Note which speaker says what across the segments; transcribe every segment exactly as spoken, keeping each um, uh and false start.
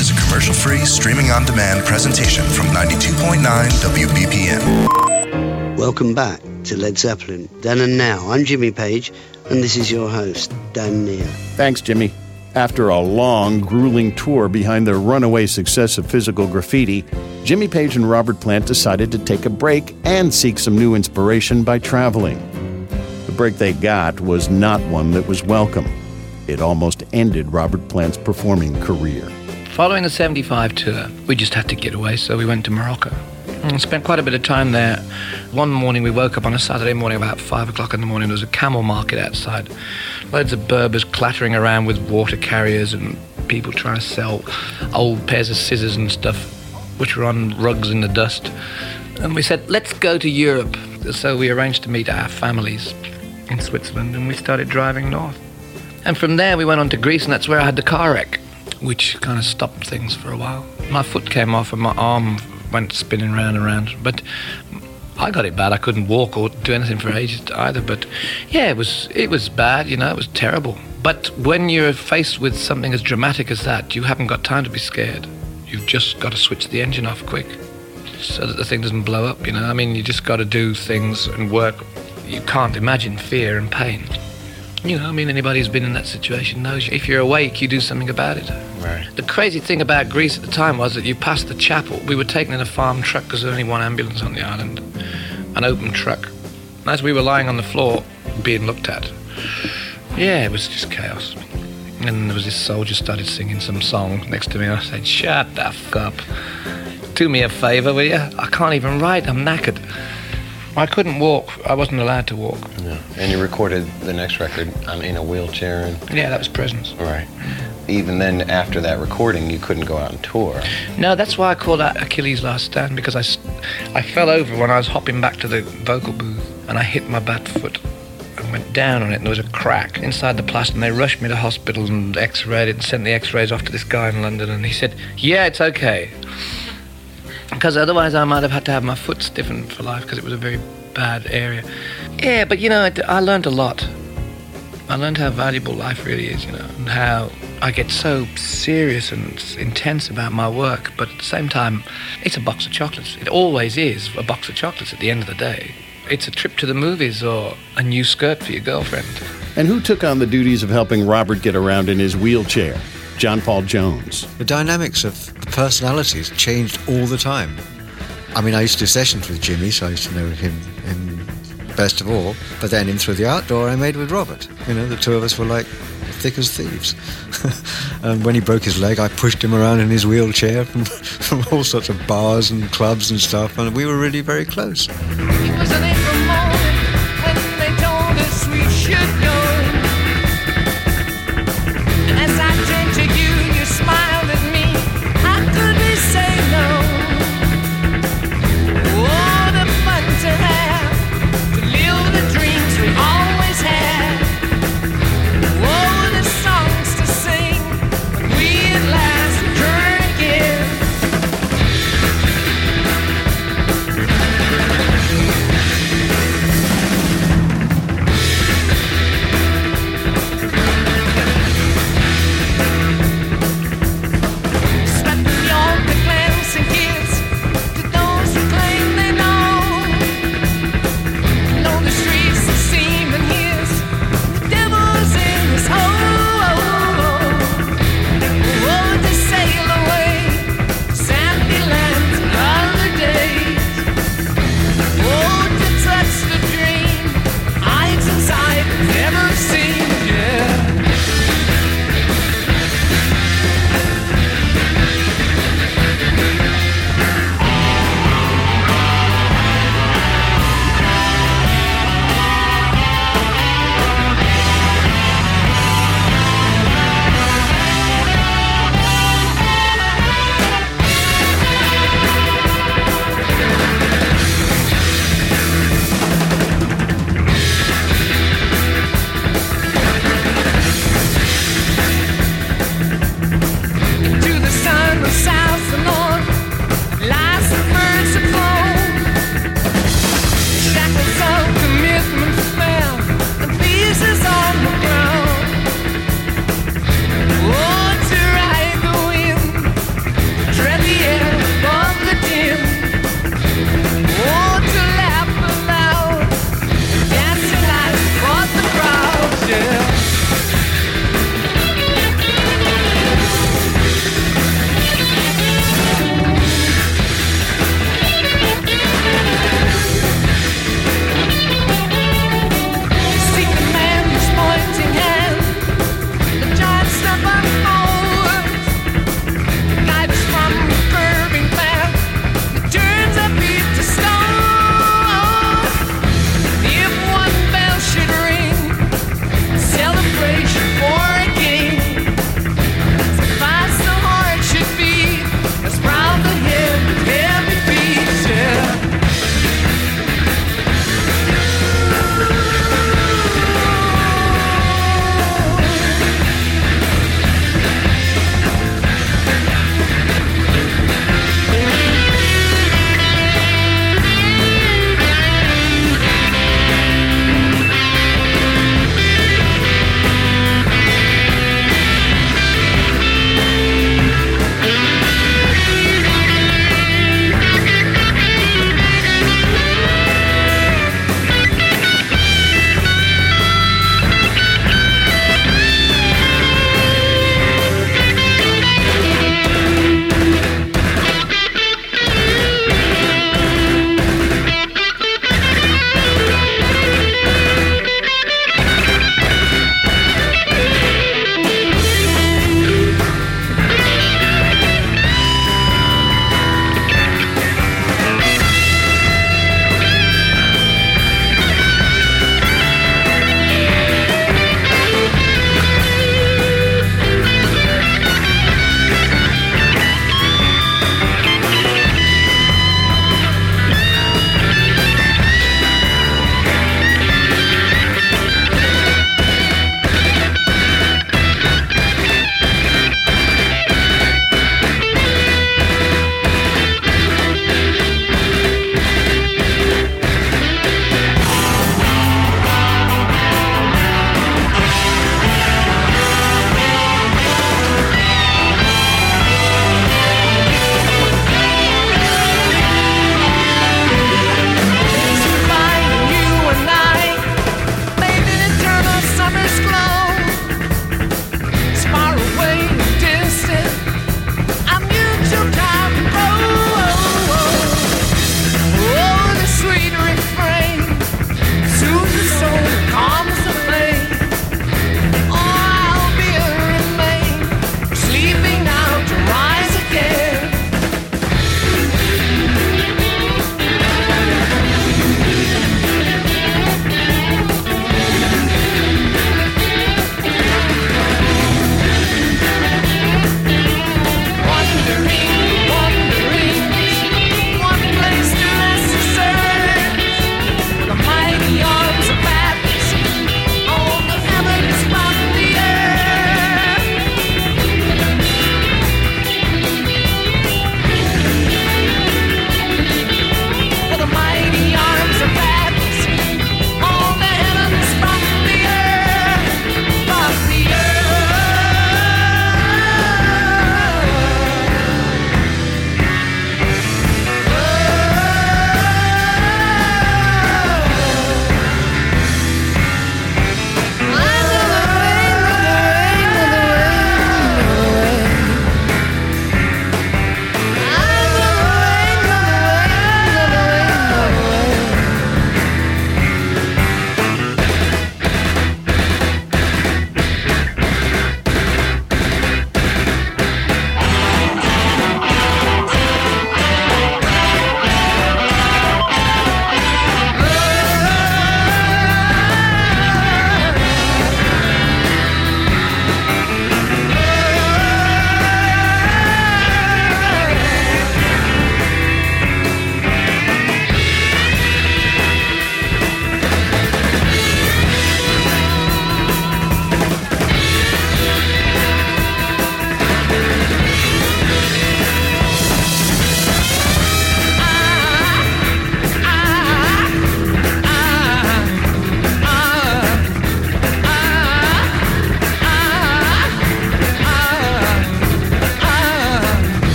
Speaker 1: is a commercial-free, streaming-on-demand presentation from ninety-two point nine W B P M.
Speaker 2: Welcome back to Led Zeppelin. Then and Now. I'm Jimmy Page, and this is your host, Dan Neer.
Speaker 3: Thanks, Jimmy. After a long, grueling tour behind their runaway success of Physical Graffiti, Jimmy Page and Robert Plant decided to take a break and seek some new inspiration by traveling. The break they got was not one that was welcome. It almost ended Robert Plant's performing career.
Speaker 4: Following the seventy-five tour, we just had to get away, so we went to Morocco. And spent quite a bit of time there. One morning we woke up on a Saturday morning about five o'clock in the morning. There was a camel market outside. Loads of Berbers clattering around with water carriers and people trying to sell old pairs of scissors and stuff, which were on rugs in the dust. And we said, let's go to Europe. So we arranged to meet our families in Switzerland, and we started driving north. And from there we went on to Greece, and that's where I had the car wreck, which kind of stopped things for a while. My foot came off and my arm went spinning round and round. But I got it bad. I couldn't walk or do anything for ages either. But yeah, it was it was bad, you know, it was terrible. But when you're faced with something as dramatic as that, you haven't got time to be scared. You've just got to switch the engine off quick so that the thing doesn't blow up, you know. I mean, you just got to do things and work. You can't imagine fear and pain. You know, I mean, anybody who's been in that situation knows if you're awake, you do something about it.
Speaker 5: Right.
Speaker 4: The crazy thing about Greece at the time was that you passed the chapel. We were taken in a farm truck because there was only one ambulance on the island, an open truck. As we were lying on the floor being looked at, yeah, it was just chaos. And there was this soldier started singing some song next to me, and I said, shut the f*** up. Do me a favour, will you? I can't even write, I'm knackered. I couldn't walk. I wasn't allowed to walk.
Speaker 5: Yeah. And you recorded the next record um, in a wheelchair. And...
Speaker 4: Yeah, that was Presence.
Speaker 5: Right. Even then, after that recording, you couldn't go out on tour.
Speaker 4: No, that's why I called that Achilles' Last Stand, because I, I fell over when I was hopping back to the vocal booth, and I hit my bat foot and went down on it, and there was a crack inside the plaster, and they rushed me to hospital and x-rayed it and sent the x-rays off to this guy in London, and he said, yeah, it's okay. Because otherwise I might have had to have my foot stiffened for life because it was a very bad area. Yeah, but you know, I, I learned a lot. I learned how valuable life really is, you know, and how I get so serious and intense about my work, but at the same time, it's a box of chocolates. It always is a box of chocolates at the end of the day. It's a trip to the movies or a new skirt for your girlfriend.
Speaker 3: And who took on the duties of helping Robert get around in his wheelchair? John Paul Jones.
Speaker 6: The dynamics of the personalities changed all the time. I mean, I used to do sessions with Jimmy, so I used to know him, him best of all. But then in Through the Art Door, I made with Robert. You know, the two of us were like thick as thieves. And when he broke his leg, I pushed him around in his wheelchair from, from all sorts of bars and clubs and stuff, and we were really very close.
Speaker 7: It was an April morning when they told us we should go. As I turned to you, you smiled at me. How could we say no? What a fun to have, to live the dreams we always had. What a songs to sing when we at last return again.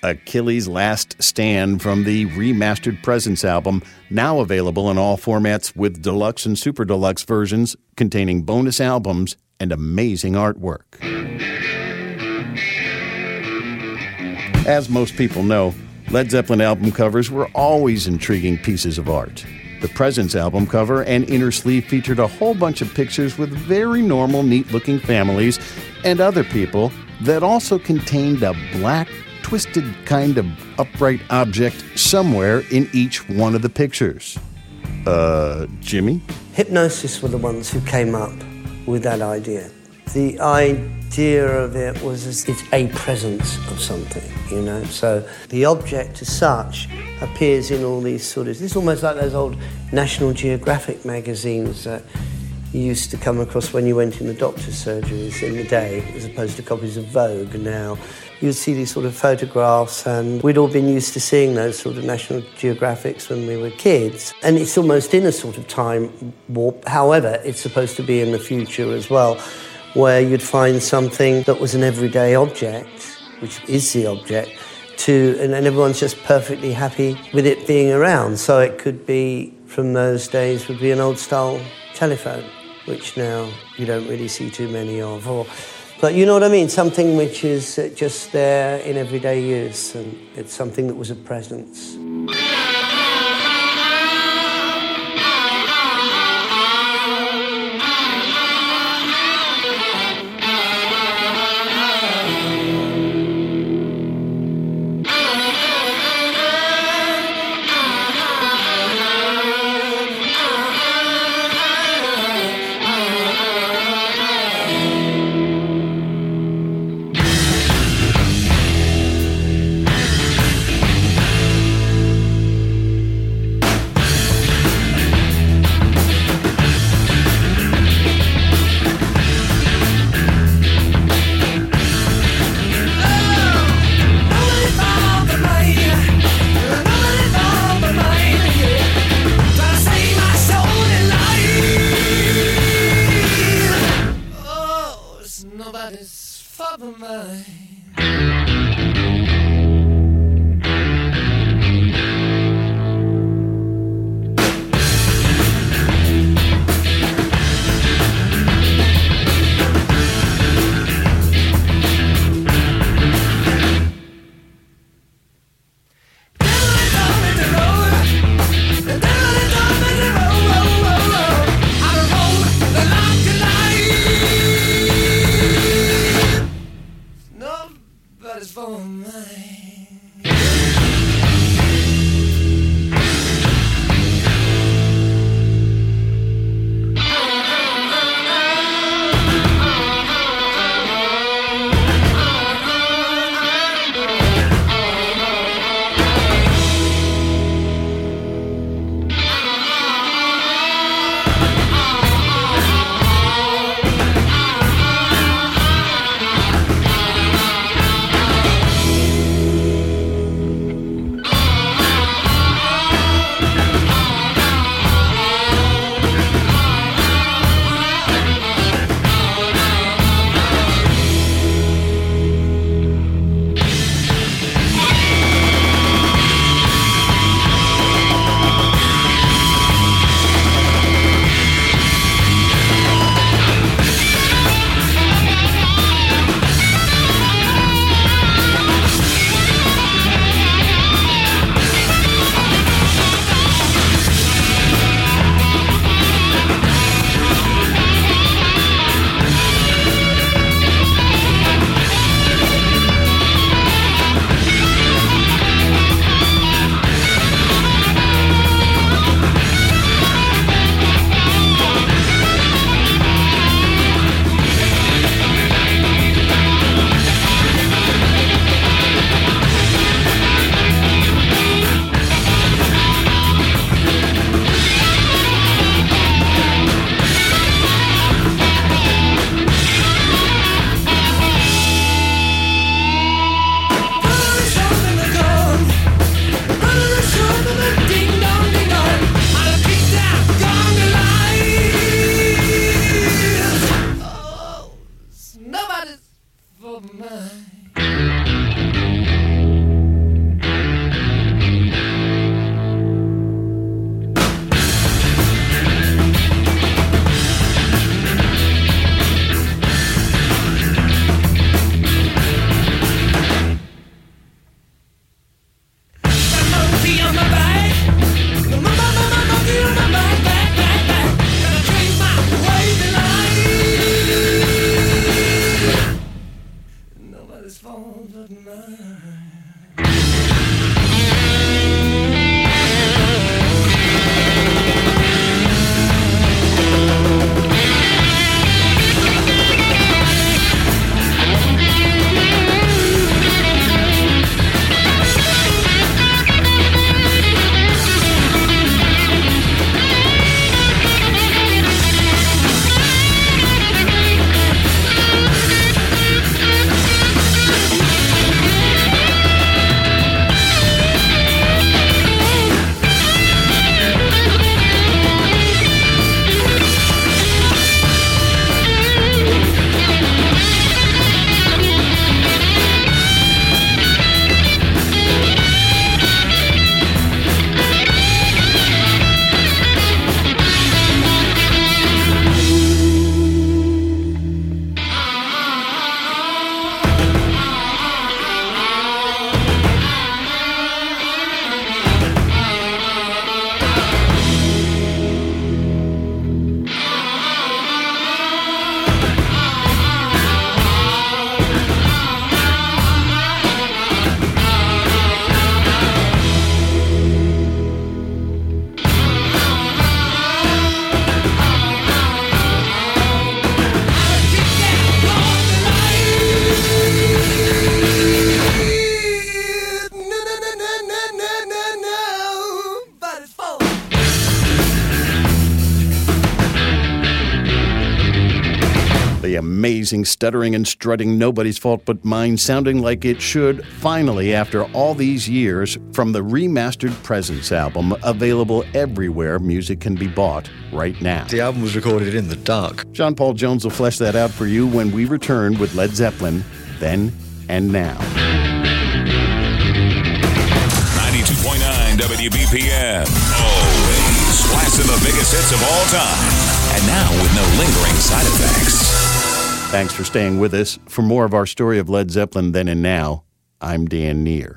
Speaker 3: Achilles' Last Stand from the remastered Presence album, now available in all formats with deluxe and super deluxe versions containing bonus albums and amazing artwork. As most people know, Led Zeppelin album covers were always intriguing pieces of art. The Presence album cover and inner sleeve featured a whole bunch of pictures with very normal, neat-looking families and other people that also contained a black, twisted kind of upright object somewhere in each one of the pictures. Uh, Jimmy?
Speaker 2: Hypnosis were the ones who came up with that idea. The idea of it was as it's a presence of something, you know. So the object as such appears in all these sort of... It's almost like those old National Geographic magazines that you used to come across when you went in the doctor's surgeries in the day, as opposed to copies of Vogue now. You'd see these sort of photographs, and we'd all been used to seeing those sort of National Geographics when we were kids. And it's almost in a sort of time warp. However, it's supposed to be in the future as well, where you'd find something that was an everyday object, which is the object, to, and, and everyone's just perfectly happy with it being around. So it could be, from those days, would be an old-style telephone, which now you don't really see too many of. Or, but you know what I mean? Something which is just there in everyday use, and it's something that was a presence.
Speaker 7: it's falls at night.
Speaker 3: Amazing stuttering and strutting, Nobody's Fault But Mine, sounding like it should, finally, after all these years, from the remastered Presence album, available everywhere music can be bought right now.
Speaker 6: The album was recorded in the dark.
Speaker 3: John Paul Jones will flesh that out for you when we return with Led Zeppelin, Then and Now.
Speaker 8: ninety-two point nine W B P M. Always blasting the biggest hits of all time. And now with no lingering side effects.
Speaker 3: Thanks for staying with us. For more of our story of Led Zeppelin Then and Now, I'm Dan Neer.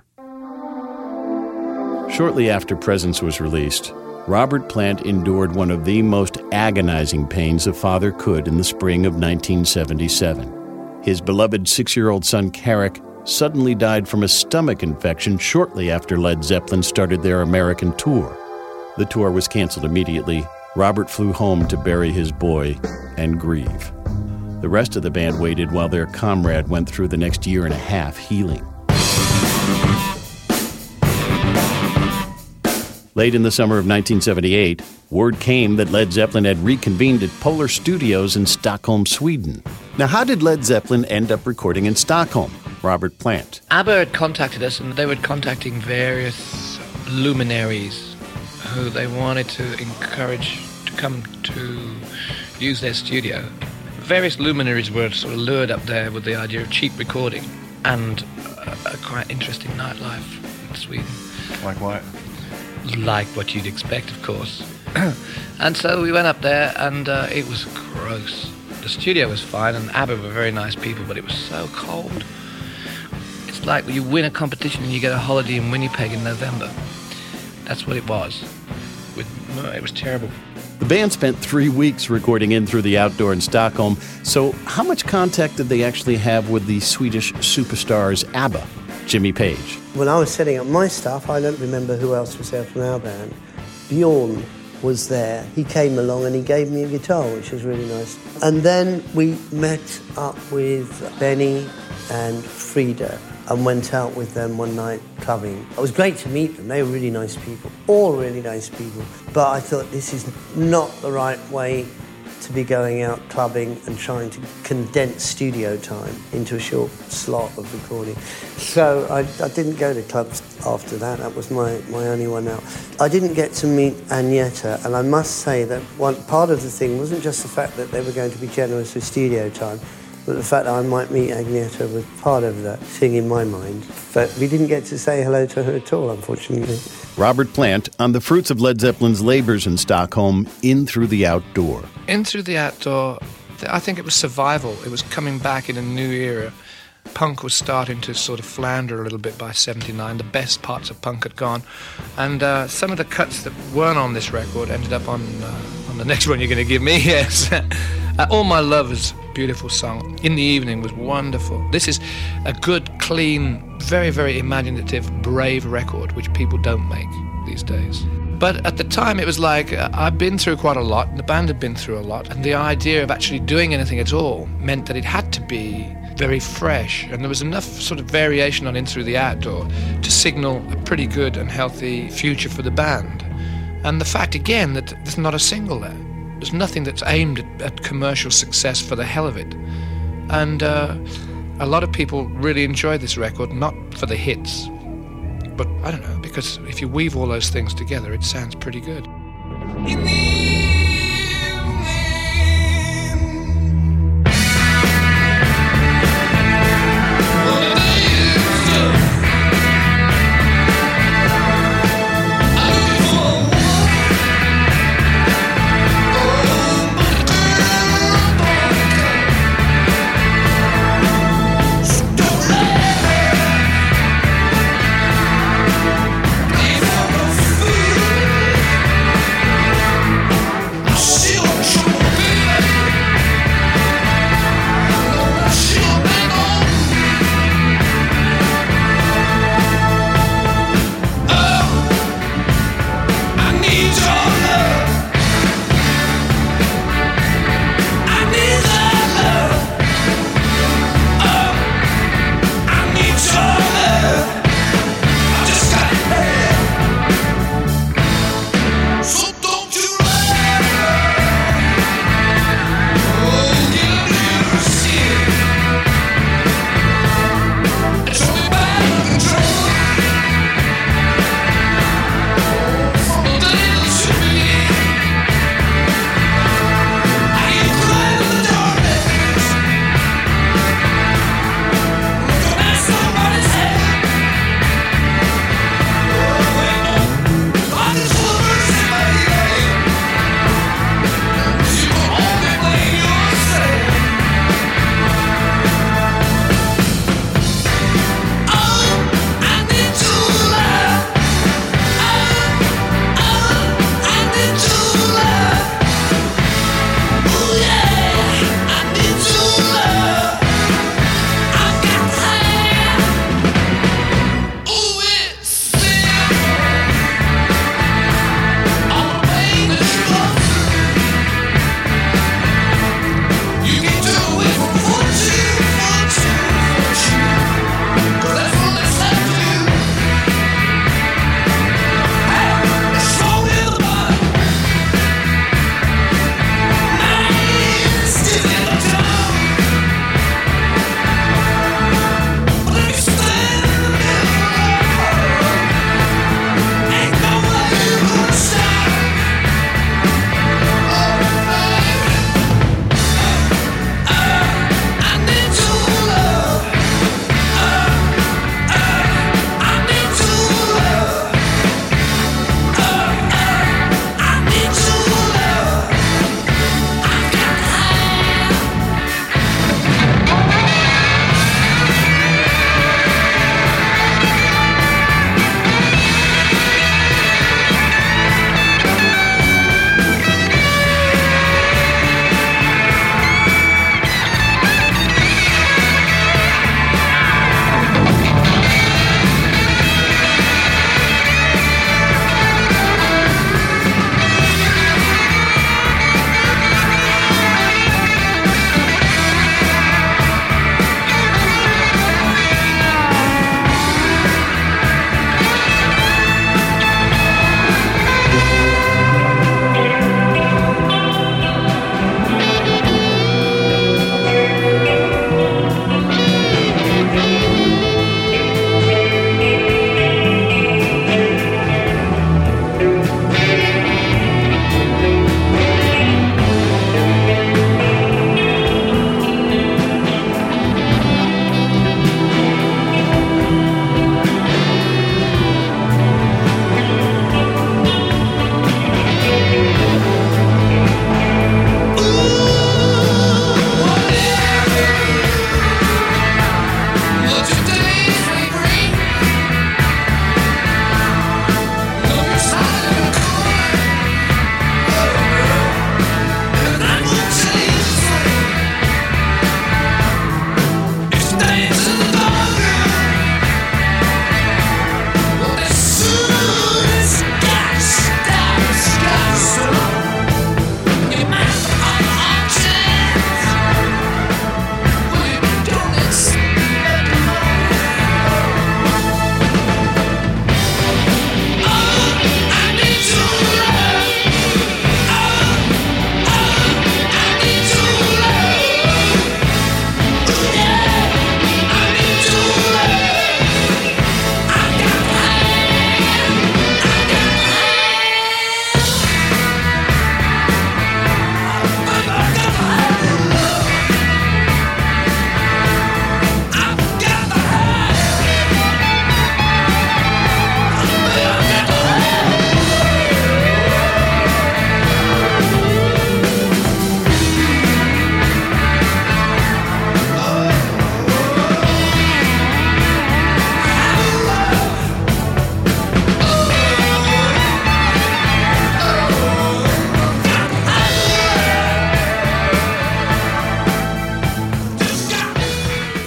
Speaker 3: Shortly after Presence was released, Robert Plant endured one of the most agonizing pains a father could in the spring of nineteen seventy-seven. His beloved six-year-old son, Carrick, suddenly died from a stomach infection shortly after Led Zeppelin started their American tour. The tour was canceled immediately. Robert flew home to bury his boy and grieve. The rest of the band waited while their comrade went through the next year and a half healing. Late in the summer of nineteen seventy-eight, word came that Led Zeppelin had reconvened at Polar Studios in Stockholm, Sweden. Now, how did Led Zeppelin end up recording in Stockholm? Robert Plant.
Speaker 4: ABBA had contacted us, and they were contacting various luminaries who they wanted to encourage to come to use their studio. Various luminaries were sort of lured up there with the idea of cheap recording and a, a quite interesting nightlife in Sweden.
Speaker 5: Like what?
Speaker 4: Like what you'd expect, of course. And so we went up there, and uh, it was gross. The studio was fine, and ABBA were very nice people, but it was so cold. It's like when you win a competition and you get a holiday in Winnipeg in November. That's what it was. With, it was terrible.
Speaker 3: The band spent three weeks recording In Through the Outdoor in Stockholm, so how much contact did they actually have with the Swedish superstars ABBA? Jimmy Page.
Speaker 2: When I was setting up my stuff, I don't remember who else was there from our band. Bjorn was there. He came along and he gave me a guitar, which was really nice. And then we met up with Benny and Frida and went out with them one night clubbing. It was great to meet them. They were really nice people, all really nice people. But I thought this is not the right way to be going out clubbing and trying to condense studio time into a short slot of recording. So I, I didn't go to clubs after that. That was my, my only one out. I didn't get to meet Agneta, and I must say that one part of the thing wasn't just the fact that they were going to be generous with studio time, but the fact that I might meet Agneta was part of that thing in my mind. But we didn't get to say hello to her at all, unfortunately.
Speaker 3: Robert Plant on the fruits of Led Zeppelin's labors in Stockholm, In Through the Outdoor.
Speaker 4: In Through the Outdoor, I think it was survival. It was coming back in a new era. Punk was starting to sort of flounder a little bit by seventy-nine. The best parts of punk had gone. And uh, some of the cuts that weren't on this record ended up on, uh, on the next one you're going to give me, yes. uh, All My Love is beautiful song. In the Evening was wonderful. This is a good, clean, very, very imaginative, brave record, which people don't make these days. But at the time, it was like, uh, I'd been through quite a lot, and the band had been through a lot, and the idea of actually doing anything at all meant that it had to be very fresh, and there was enough sort of variation on In Through the Outdoor to signal a pretty good and healthy future for the band. And the fact, again, that there's not a single there. There's nothing that's aimed at, at commercial success for the hell of it. And uh, a lot of people really enjoy this record, not for the hits, but I don't know, because if you weave all those things together, it sounds pretty good.
Speaker 7: In the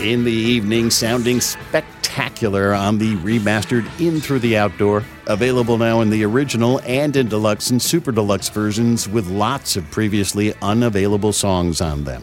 Speaker 3: in the evening, sounding spectacular on the remastered In Through the Outdoor, available now in the original and in deluxe and super deluxe versions with lots of previously unavailable songs on them.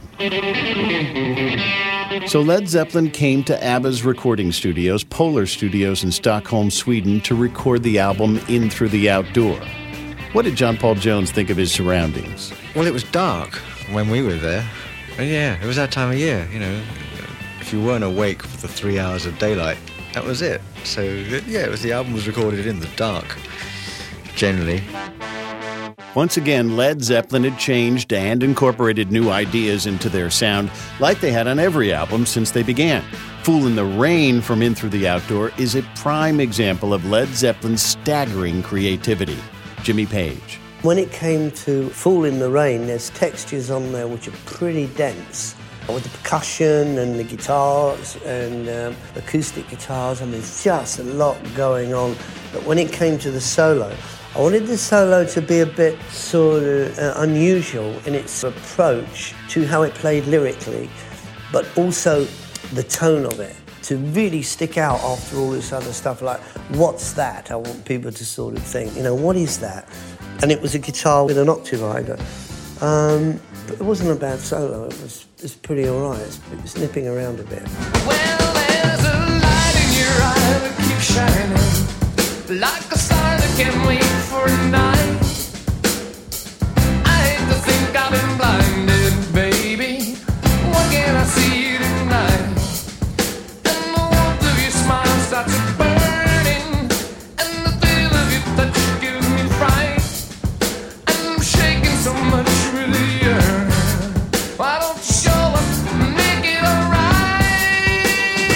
Speaker 3: So Led Zeppelin came to ABBA's recording studios, Polar Studios in Stockholm, Sweden, to record the album In Through the Outdoor. What did John Paul Jones think of his surroundings?
Speaker 6: Well, it was dark when we were there. And yeah, it was that time of year, you know. If you weren't awake for the three hours of daylight, that was it. So, yeah, it was the album was recorded in the dark, generally.
Speaker 3: Once again, Led Zeppelin had changed and incorporated new ideas into their sound, like they had on every album since they began. Fool in the Rain from In Through the Outdoor is a prime example of Led Zeppelin's staggering creativity. Jimmy Page.
Speaker 2: When it came to Fool in the Rain, there's textures on there which are pretty dense. With the percussion and the guitars and um, acoustic guitars, I mean, there's just a lot going on. But when it came to the solo, I wanted the solo to be a bit sort of uh, unusual in its approach to how it played lyrically, but also the tone of it, to really stick out after all this other stuff, like, what's that? I want people to sort of think, you know, what is that? And it was a guitar with an octave rider. Um, but it wasn't a bad solo, it was, it was pretty all right. It's, it was nipping around a bit.
Speaker 7: Well, there's a light in your eye that keeps shining, like a star that can't wait for a night. I hate to think I've been blinded, baby. What can I see tonight? And the warmth of your smile starts burning, and the feel of your touch gives me fright. And I'm shaking so much, really yearn. Why don't you show up and make it alright?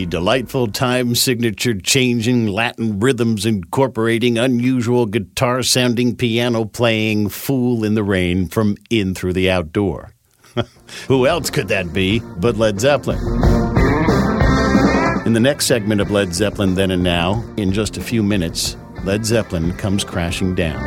Speaker 3: delightful time signature changing Latin rhythms incorporating unusual guitar-sounding piano playing Fool in the Rain from In Through the Outdoor. Who else could that be but Led Zeppelin? In the next segment of Led Zeppelin Then and Now, in just a few minutes, Led Zeppelin comes crashing down.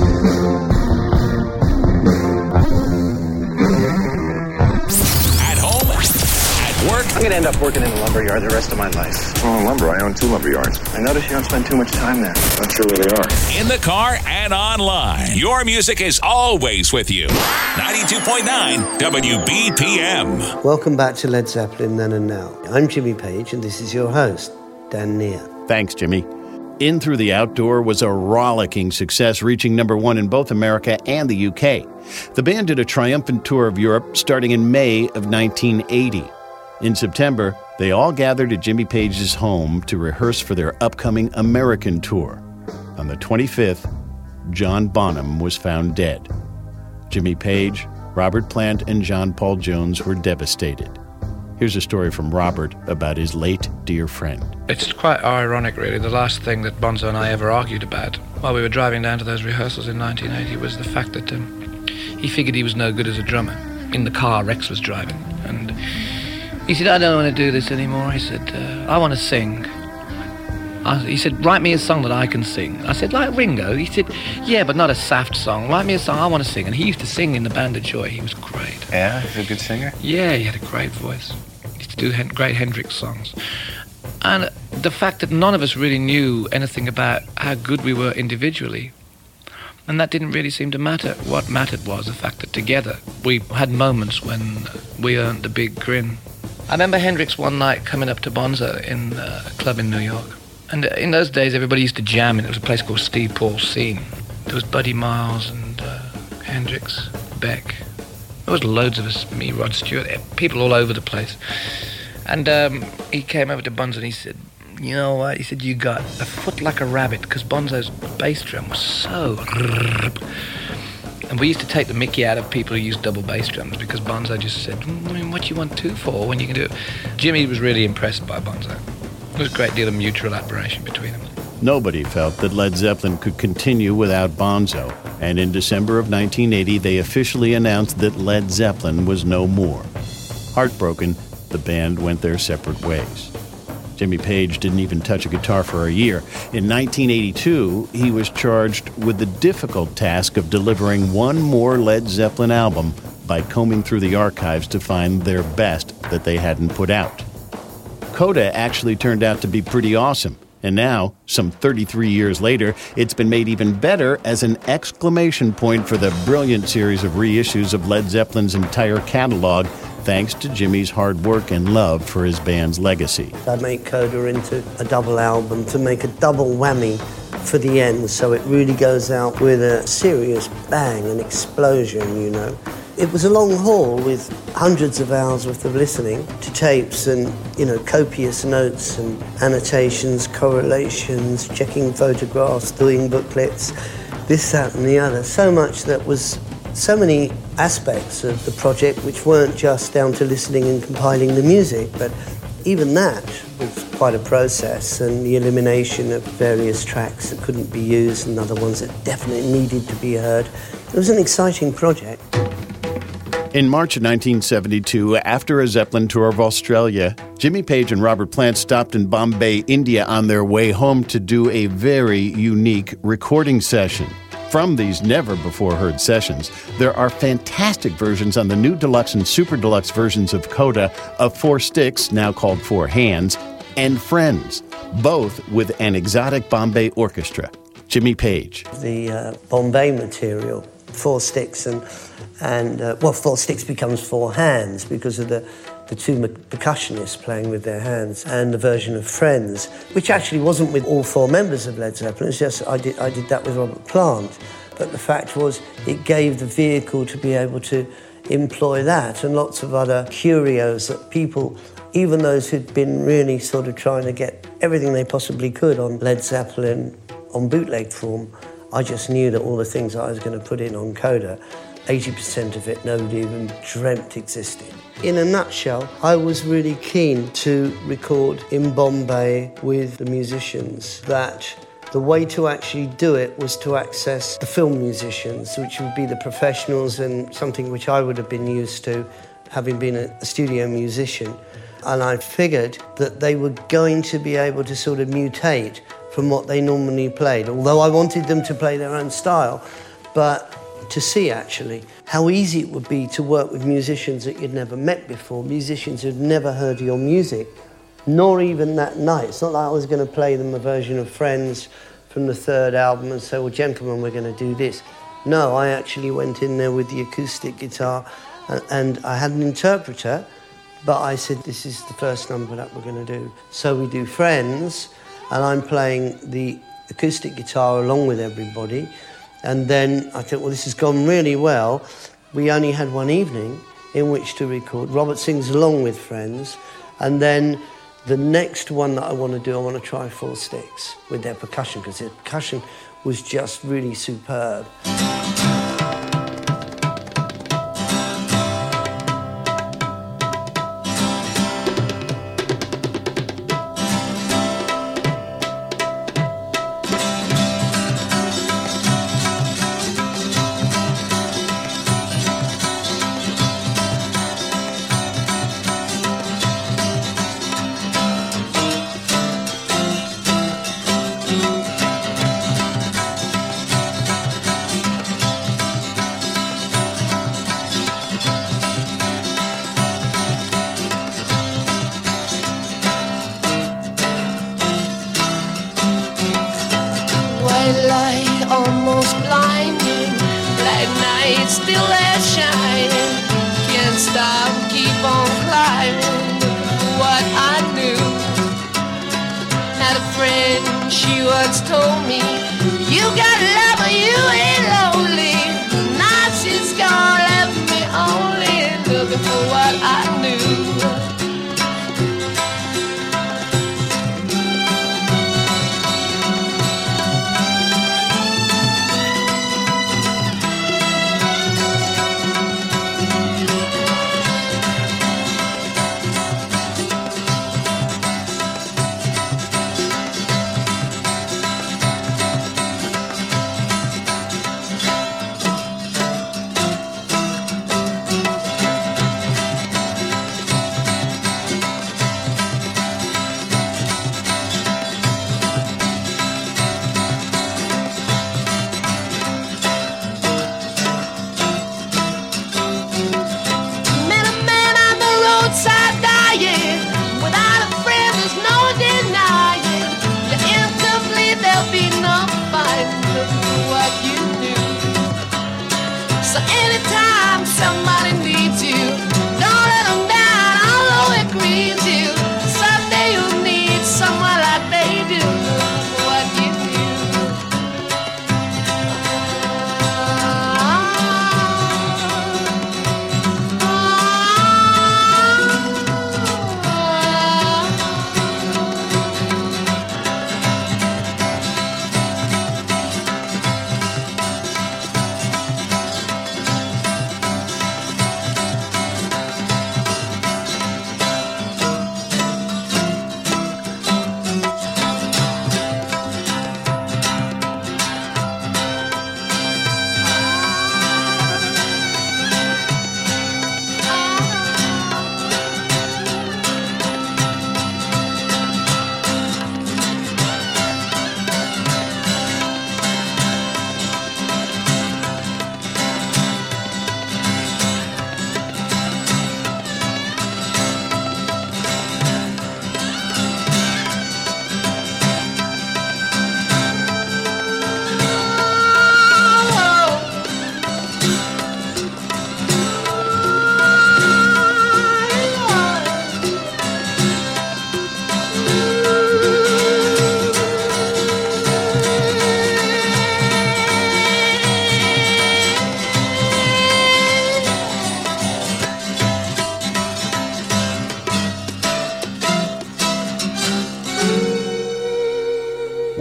Speaker 8: At home, at work.
Speaker 9: I'm going to end up working in a lumber yard the rest of my life.
Speaker 10: Oh, lumber. I own two lumber yards.
Speaker 9: I notice you don't spend too much time there.
Speaker 10: Not sure where they are.
Speaker 8: In the car and online. Your music is always with you. ninety-two point nine W B P M.
Speaker 2: Welcome back to Led Zeppelin Then and Now. I'm Jimmy Page, and this is your host, Dan Neer.
Speaker 3: Thanks, Jimmy. In Through the Outdoor was a rollicking success, reaching number one in both America and the U K. The band did a triumphant tour of Europe starting in May of nineteen eighty. In September, they all gathered at Jimmy Page's home to rehearse for their upcoming American tour. On the twenty-fifth, John Bonham was found dead. Jimmy Page, Robert Plant, and John Paul Jones were devastated. Here's a story from Robert about his late dear friend.
Speaker 4: It's quite ironic, really. The last thing that Bonzo and I ever argued about while we were driving down to those rehearsals in nineteen eighty was the fact that um, he figured he was no good as a drummer. In the car, Rex was driving, and he said, I don't want to do this anymore. He said, uh, I want to sing. I, he said, write me a song that I can sing. I said, like Ringo? He said, yeah, but not a Saft song. Write me a song I want to sing. And he used to sing in the Band of Joy. He was great.
Speaker 5: Yeah, he's a good singer?
Speaker 4: Yeah, he had a great voice. He used to do hen- great Hendrix songs. And the fact that none of us really knew anything about how good we were individually, and that didn't really seem to matter. What mattered was the fact that together we had moments when we earned the big grin. I remember Hendrix one night coming up to Bonzo in a club in New York. And in those days, everybody used to jam, and it was a place called Steve Paul's Scene. There was Buddy Miles and uh, Hendrix, Beck. There was loads of us, me, Rod Stewart, people all over the place. And um, he came over to Bonzo and he said, you know what? He said, you got a foot like a rabbit, because Bonzo's bass drum was so... And we used to take the mickey out of people who used double bass drums, because Bonzo just said, I mean, what do you want two for when you can do it? Jimmy was really impressed by Bonzo. There was a great deal of mutual admiration between them.
Speaker 3: Nobody felt that Led Zeppelin could continue without Bonzo, and in December of nineteen eighty, they officially announced that Led Zeppelin was no more. Heartbroken, the band went their separate ways. Jimmy Page didn't even touch a guitar for a year. In nineteen eighty-two, he was charged with the difficult task of delivering one more Led Zeppelin album by combing through the archives to find their best that they hadn't put out. Coda actually turned out to be pretty awesome, and now, some thirty-three years later, it's been made even better as an exclamation point for the brilliant series of reissues of Led Zeppelin's entire catalog, thanks to Jimmy's hard work and love for his band's legacy.
Speaker 2: I made Coda into a double album to make a double whammy for the end, so it really goes out with a serious bang, an explosion, you know. It was a long haul with hundreds of hours worth of listening to tapes and, you know, copious notes and annotations, correlations, checking photographs, doing booklets, this, that and the other. So much that was, so many aspects of the project which weren't just down to listening and compiling the music, but even that was quite a process, and the elimination of various tracks that couldn't be used and other ones that definitely needed to be heard. It was an exciting project.
Speaker 3: In March of nineteen seventy-two, after a Zeppelin tour of Australia, Jimmy Page and Robert Plant stopped in Bombay, India on their way home to do a very unique recording session. From these never-before-heard sessions, there are fantastic versions on the new deluxe and super deluxe versions of Coda of Four Sticks, now called Four Hands, and Friends, both with an exotic Bombay orchestra. Jimmy Page.
Speaker 2: The uh, Bombay material, Four Sticks, and And, uh, well, Four Sticks becomes Four Hands because of the, the two percussionists playing with their hands, and the version of Friends, which actually wasn't with all four members of Led Zeppelin. It's just I did, I did that with Robert Plant. But the fact was it gave the vehicle to be able to employ that and lots of other curios that people, even those who'd been really sort of trying to get everything they possibly could on Led Zeppelin on bootleg form, I just knew that all the things I was going to put in on Coda eighty percent of it nobody even dreamt existed. In a nutshell, I was really keen to record in Bombay with the musicians, that the way to actually do it was to access the film musicians, which would be the professionals, and something which I would have been used to, having been a studio musician. And I figured that they were going to be able to sort of mutate from what they normally played, although I wanted them to play their own style, but to see actually how easy it would be to work with musicians that you'd never met before, musicians who'd never heard your music, nor even that night. It's not like I was going to play them a version of Friends from the third album and say, well, gentlemen, we're going to do this. No, I actually went in there with the acoustic guitar, and, and I had an interpreter, but I said, this is the first number that we're going to do. So we do Friends, and I'm playing the acoustic guitar along with everybody. And then I thought, well, this has gone really well. We only had one evening in which to record. Robert sings along with Friends. And then the next one that I want to do, I want to try Four Sticks with their percussion, because their percussion was just really superb.
Speaker 7: Light almost blinding, black night still there shining. Can't stop, keep on climbing. What I knew, had a friend, she once told me, you got love but you ain't lonely. Now she's gone, left me only looking for what I knew.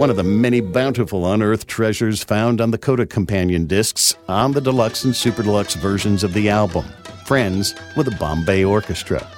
Speaker 3: one of the many bountiful unearthed treasures found on the Coda companion discs on the deluxe and super deluxe versions of the album, Friends with a Bombay Orchestra.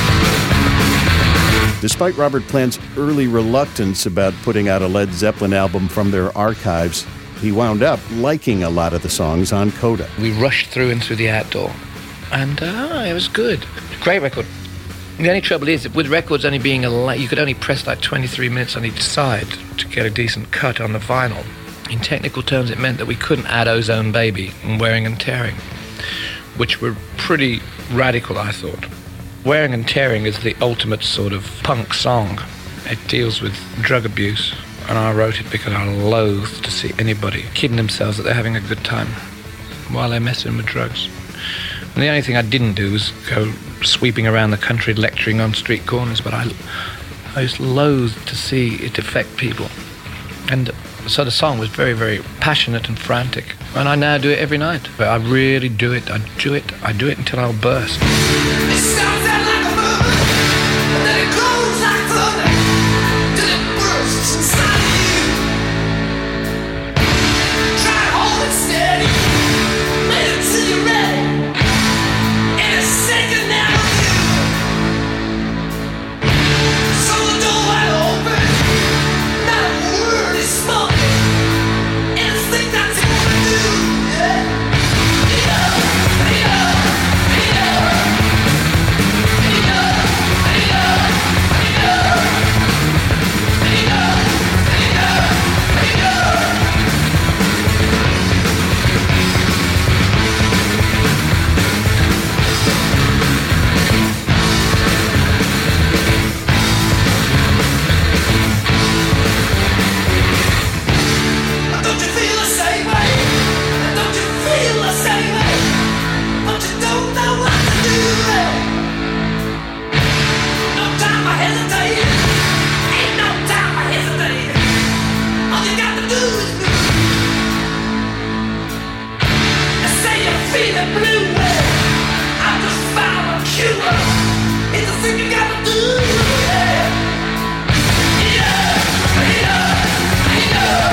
Speaker 3: Despite Robert Plant's early reluctance about putting out a Led Zeppelin album from their archives, he wound up liking a lot of the songs on Coda.
Speaker 4: We rushed through and through the outdoor, and uh, it was good. Great record. The only trouble is that with records only being a you could only press like twenty-three minutes on each side to get a decent cut on the vinyl. In technical terms, it meant that we couldn't add Ozone Baby and Wearing and Tearing, which were pretty radical, I thought. Wearing and Tearing is the ultimate sort of punk song. It deals with drug abuse, and I wrote it because I loathe to see anybody kidding themselves that they're having a good time while they're messing with drugs. And the only thing I didn't do was go sweeping around the country lecturing on street corners, but I, I just loathed to see it affect people. And so the song was very, very passionate and frantic. And I now do it every night. I really do it. I do it. I do it until I'll burst.
Speaker 7: It starts out like a mother, and then it grows like thunder, till it bursts inside of you. Try to hold it steady, wait until you're ready, and it's sinking down on you. So the door wide open, not a word is spoken, and it's think that's what I do. Yeah, yeah, yeah, yeah. Don't you feel the same way? Don't you feel the same way? But you don't know what to do. No time I hesitate. Ain't no time I hesitate. All you got to do is move. And say you're feeling blue. I just found a cure. It's the thing you got to do. Yeah, yeah, yeah, yeah.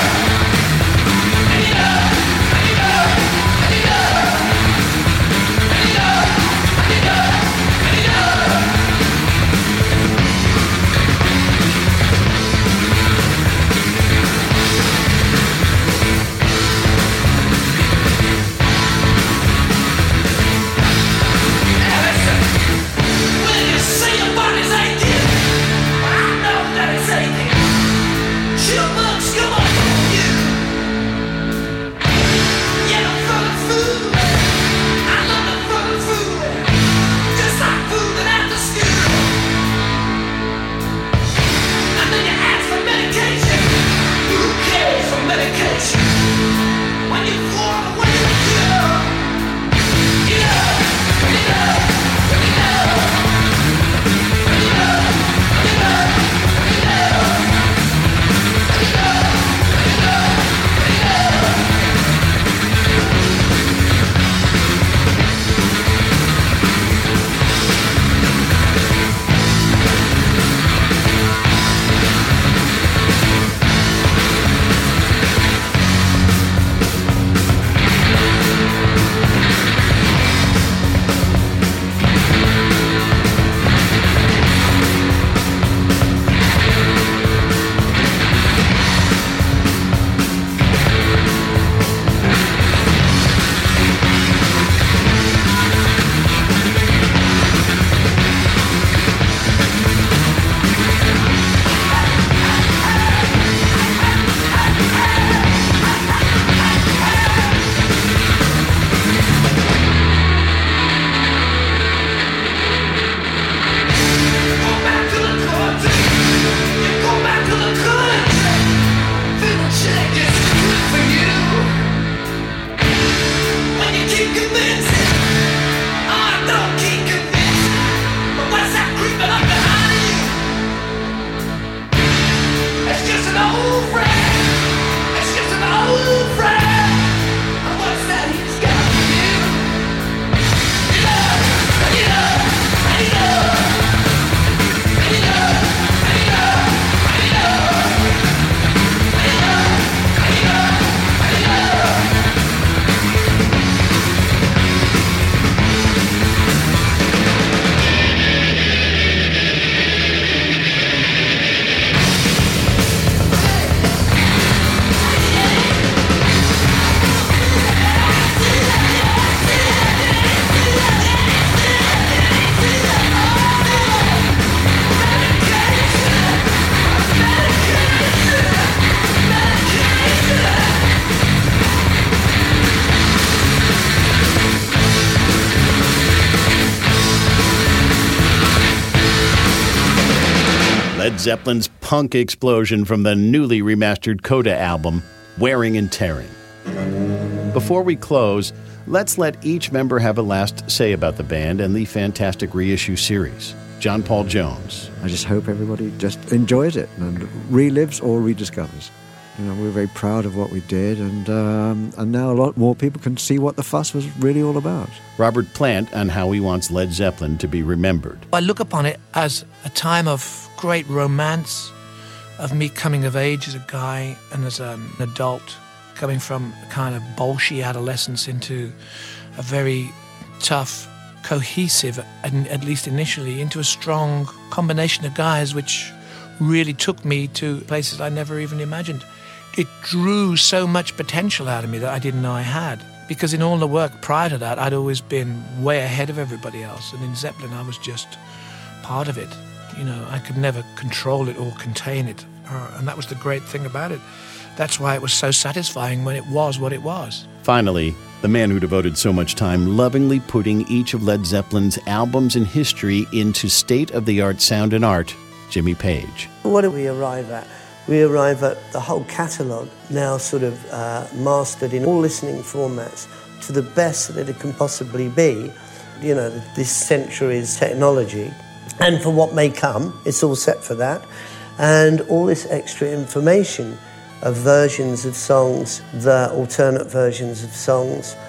Speaker 3: Led Zeppelin's punk explosion from the newly remastered Coda album, Wearing and Tearing. Before we close, let's let each member have a last say about the band and the fantastic reissue series. John Paul Jones.
Speaker 6: I just hope everybody just enjoys it and relives or rediscovers. You know, we're very proud of what we did, and um, and now a lot more people can see what the fuss was really all about.
Speaker 3: Robert Plant on how he wants Led Zeppelin to be remembered.
Speaker 11: I look upon it as a time of great romance, of me coming of age as a guy and as an adult, coming from a kind of bolshy adolescence into a very tough, cohesive, and at least initially, into a strong combination of guys which really took me to places I never even imagined. It drew so much potential out of me that I didn't know I had. Because in all the work prior to that, I'd always been way ahead of everybody else. And in Zeppelin, I was just part of it. You know, I could never control it or contain it. Uh, and that was the great thing about it. That's why it was so satisfying when it was what it was.
Speaker 3: Finally, the man who devoted so much time lovingly putting each of Led Zeppelin's albums in history into state-of-the-art sound and art, Jimmy Page.
Speaker 2: What do we arrive at? We arrive at the whole catalogue now sort of uh, mastered in all listening formats to the best that it can possibly be. You know, this century's technology. And for what may come, it's all set for that. And all this extra information of versions of songs, the alternate versions of songs,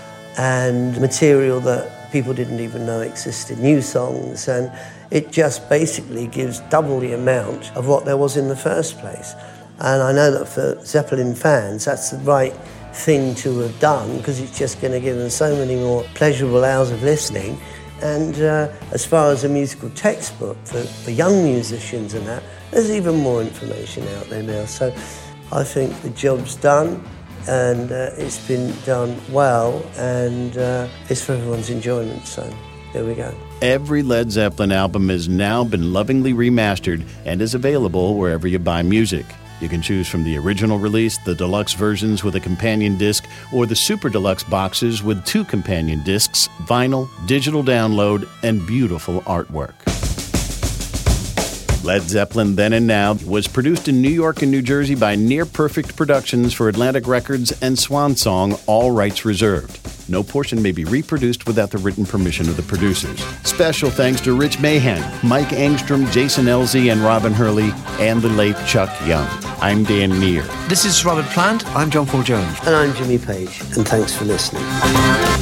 Speaker 2: and material that people didn't even know existed, new songs, and it just basically gives double the amount of what there was in the first place. And I know that for Zeppelin fans, that's the right thing to have done, because it's just going to give them so many more pleasurable hours of listening. And uh, as far as a musical textbook for, for young musicians and that, there's even more information out there now. So I think the job's done, and uh, it's been done well, and uh, it's for everyone's enjoyment, so there we go.
Speaker 3: Every Led Zeppelin album has now been lovingly remastered and is available wherever you buy music. You can choose from the original release, the deluxe versions with a companion disc, or the super deluxe boxes with two companion discs, vinyl, digital download, and beautiful artwork. Led Zeppelin Then and Now was produced in New York and New Jersey by Near Perfect Productions for Atlantic Records and Swan Song, all rights reserved. No portion may be reproduced without the written permission of the producers. Special thanks to Rich Mahan, Mike Angstrom, Jason Elzey, and Robin Hurley, and the late Chuck Young. I'm Dan Neer.
Speaker 11: This is Robert Plant.
Speaker 6: I'm John Paul Jones.
Speaker 2: And I'm Jimmy Page, and thanks for listening.